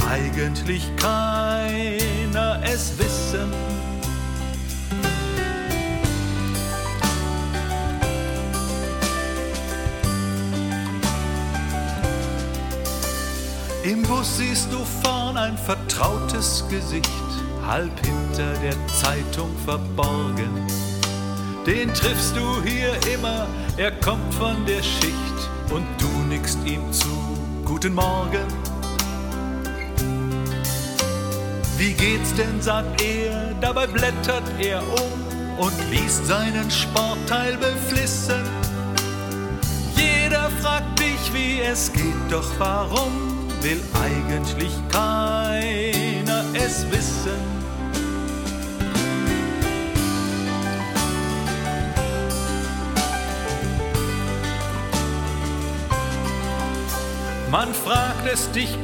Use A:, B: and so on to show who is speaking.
A: eigentlich keiner es wissen. Im Bus siehst du vorn ein vertrautes Gesicht, halb hinter der Zeitung verborgen. Den triffst du hier immer, er kommt von der Schicht und du nickst ihm zu. Guten Morgen. Wie geht's denn, sagt er, dabei blättert er um und liest seinen Sportteil beflissen. Jeder fragt dich, wie es geht, doch warum will eigentlich keiner es wissen? Man fragt es dich